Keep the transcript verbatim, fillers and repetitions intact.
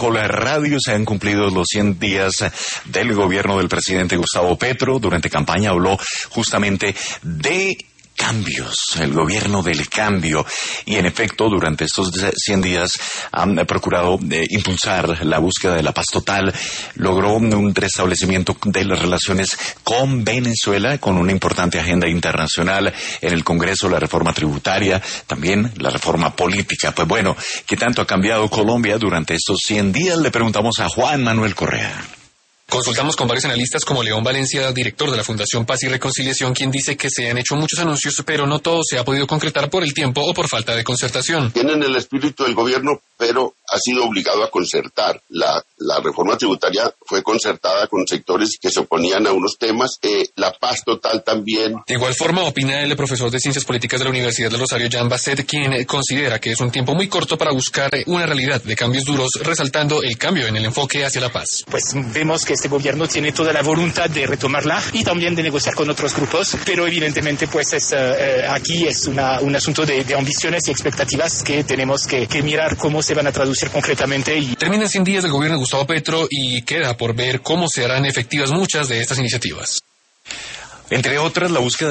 Caracol Radio. Se han cumplido los cien días del gobierno del presidente Gustavo Petro. Durante campaña habló justamente de cambios, el gobierno del cambio, y en efecto durante estos cien días han procurado eh, impulsar la búsqueda de la paz total. Logró un restablecimiento de las relaciones con Venezuela, con una importante agenda internacional en el Congreso, la reforma tributaria, también la reforma política. Pues bueno, ¿qué tanto ha cambiado Colombia durante estos cien días? Le preguntamos a Juan Manuel Correa. Consultamos con varios analistas como León Valencia, director de la Fundación Paz y Reconciliación, quien dice que se han hecho muchos anuncios, pero no todo se ha podido concretar por el tiempo o por falta de concertación. Tienen el espíritu del gobierno, pero ha sido obligado a concertar. La, la reforma tributaria fue concertada con sectores que se oponían a unos temas. Eh, la paz total también. De igual forma, opina el profesor de Ciencias Políticas de la Universidad de Rosario, Jan Basset, quien considera que es un tiempo muy corto para buscar una realidad de cambios duros, resaltando el cambio en el enfoque hacia la paz. Pues vemos que este gobierno tiene toda la voluntad de retomarla y también de negociar con otros grupos, pero evidentemente pues es, uh, aquí es una, un asunto de, de ambiciones y expectativas que tenemos que, que mirar cómo se van a traducir concretamente. Y... Terminan cien días del gobierno de Gustavo Petro y queda por ver cómo se harán efectivas muchas de estas iniciativas. Entre otras, la búsqueda